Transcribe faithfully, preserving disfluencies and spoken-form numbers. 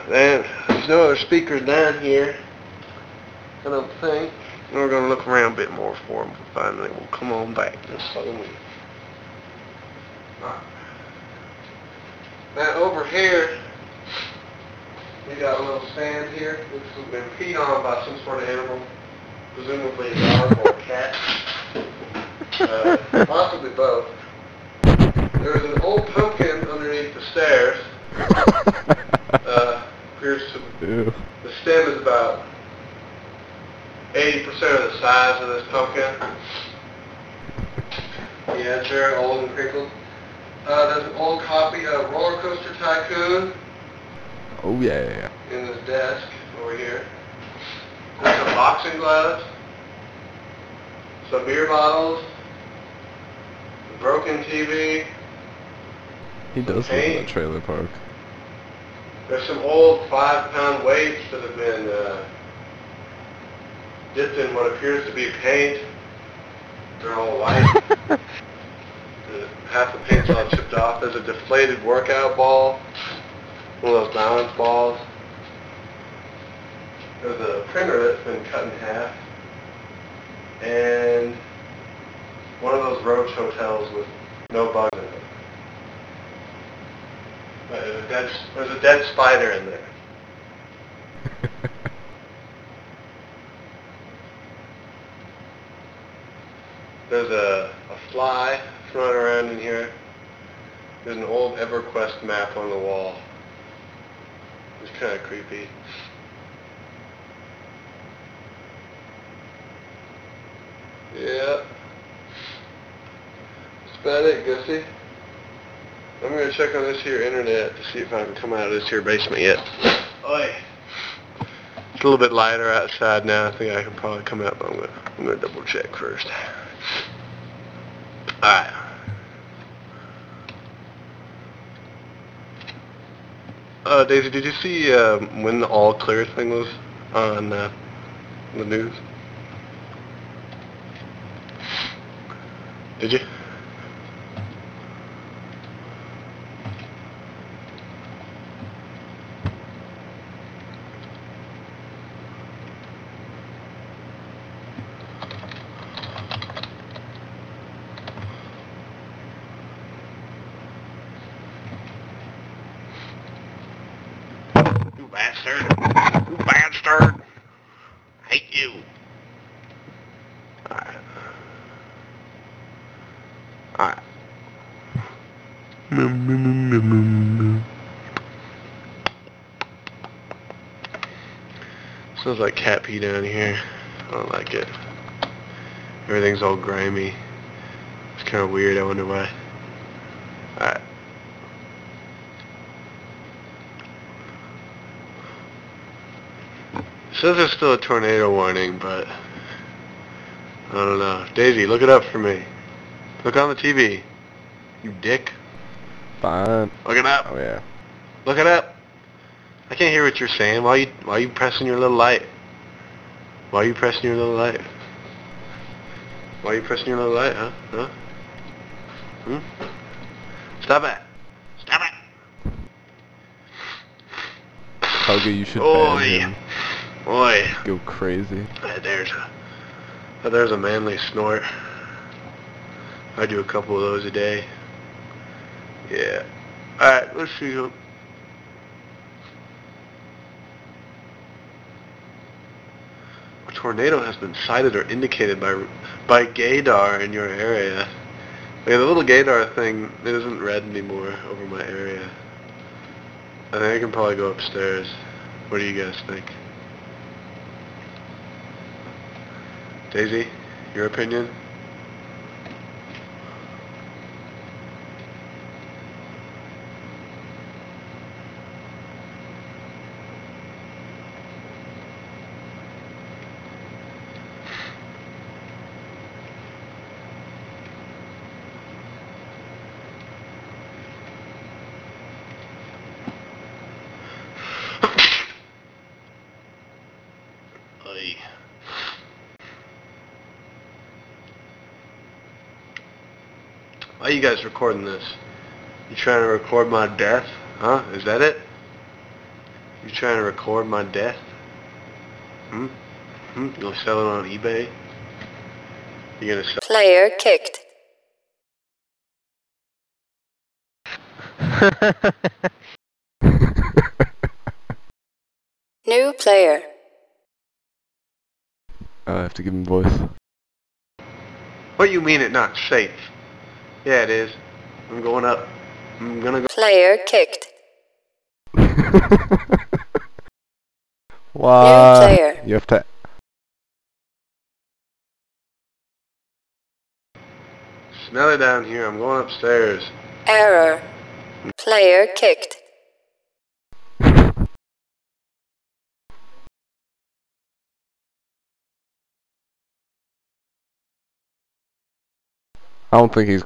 then there's no other speakers down here, I don't think. We're going to look around a bit more for them. Finally, we'll come on back. Just follow me. Alright. Now over here, we got a little stand here. This has been peed on by some sort of animal, presumably a dog or a cat. Uh, possibly both. There's an old pumpkin underneath the stairs. Uh, appears to, Ew. the stem is about eighty percent of the size of this pumpkin. Yeah, it's very old and crinkled. Uh, there's an old copy of Roller Coaster Tycoon. Oh yeah. In this desk over here. There's some boxing gloves, some beer bottles, a broken T V. He does live in a trailer park. There's some old five pound weights that have been uh, dipped in what appears to be paint. They're all white. uh, half the paint's all chipped off. There's a deflated workout ball. One of those balance balls. There's a printer that's been cut in half. And one of those roach hotels with no bugs in it. But there's a dead, there's a dead spider in there. There's a, a fly flying around in here. There's an old EverQuest map on the wall. It's kind of creepy. Yeah. That's about it, Gussie. I'm going to check on this here internet to see if I can come out of this here basement yet. Oi. It's a little bit lighter outside now. I think I can probably come out, but I'm going to, I'm going to double check first. Alright. Uh, Daisy, did you see uh, when the all clear thing was on uh, the news? Did you? You bastard! You bastard! I hate you! Alright. Alright. Smells like cat pee down here. I don't like it. Everything's all grimy. It's kind of weird. I wonder why. Alright. It says there's still a tornado warning, but I don't know. Daisy, look it up for me. Look on the T V. You dick. Fine. Look it up. Oh yeah. Look it up. I can't hear what you're saying. Why are you why are you pressing your little light? Why are you pressing your little light? Why are you pressing your little light, huh? Huh? Hmm? Stop it. Stop it. Helga, you should Oi. ban him. Oi. Go crazy. Uh, There's a uh, there's a manly snort. I do a couple of those a day. Yeah. Alright, let's see. A tornado has been sighted or indicated by by gaydar in your area. Like the little gaydar thing, it isn't red anymore over my area. I think I can probably go upstairs. What do you guys think? Daisy, your opinion? Oy. Why are you guys recording this? You trying to record my death? Huh? Is that it? You trying to record my death? Hmm? Hmm? You gonna sell it on eBay? You gonna sell? Player kicked. New player. I have to give him voice. What you mean it not safe? Yeah, it is. I'm going up. I'm gonna go. Player kicked. Why? New player. You have to. Smell it down here. I'm going upstairs. Error. Player kicked. I don't think he's